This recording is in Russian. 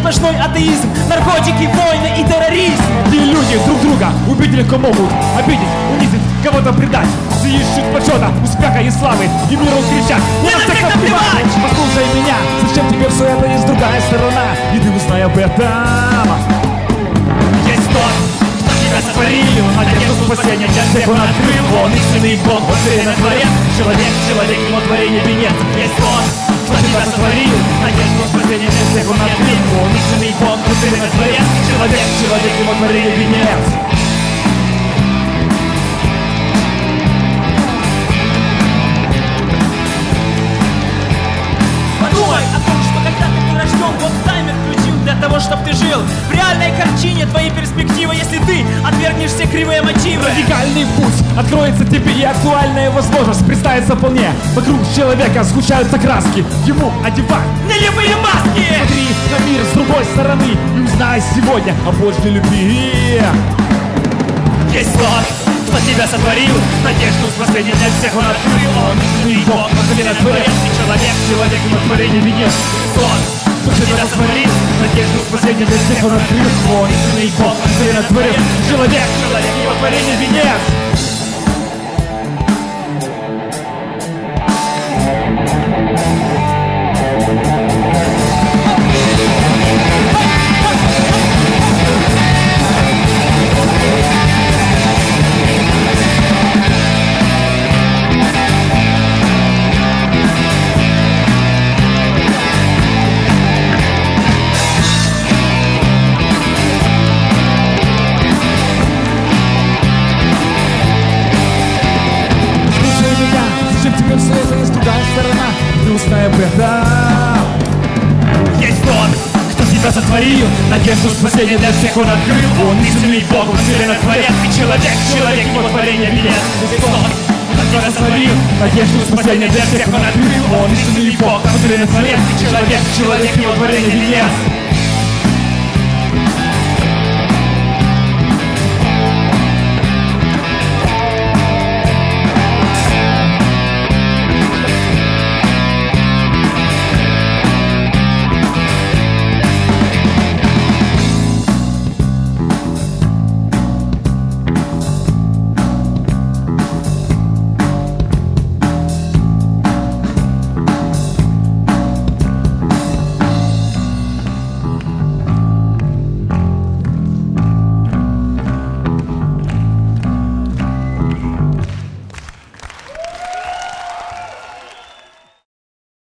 сплошной атеизм, наркотики, войны и терроризм. Где люди друг друга убить легко могут, обидеть, унизить, кого-то предать. Все ищут почета, успеха и славы, и миру кричат: не на всех наплевать! Послушай меня, зачем тебе все это, есть другая сторона, и ты узнай об этом. Есть тот, кто тебя сотворил, надежду спасения для всех он открыл. Он истинный Бог, он вселенной творец, человек его творение венец. Есть тот, кто тебя сотворил, надежду спасения для всех он открыл. Он истинный Бог, он вселенной творец, человек его творение венец. Подумай о том, что когда ты был рожден, Бог таймер включил для того, чтобы ты жил. В реальной картине твои перспективы, если ты отвергнешь все кривые мотивы. Радикальный путь откроется тебе, и актуальная возможность представится вполне. Вокруг человека сгущаются краски, ему одевай нелепые маски. Смотри на мир с другой стороны и узнай сегодня о Божьей любви. Есть тот, кто тебя сотворил, надежду спасения для всех он открыл. Он истинный Бог, он вселенной творец, и человек его творение венец. Тот, кто тебя сотворил, надежду спасения для всех он открыл. Он истинный Бог, он вселенной творец, человек его творение венец. Есть тот, кто тебя сотворил, надежду спасения для всех он открыл. Он истинный Бог, он вселенной творец, и человек его творение венец. Есть тот, кто тебя сотворил, надежду спасения для всех он открыл. Он истинный Бог, он вселенной творец, и человек его творение венец.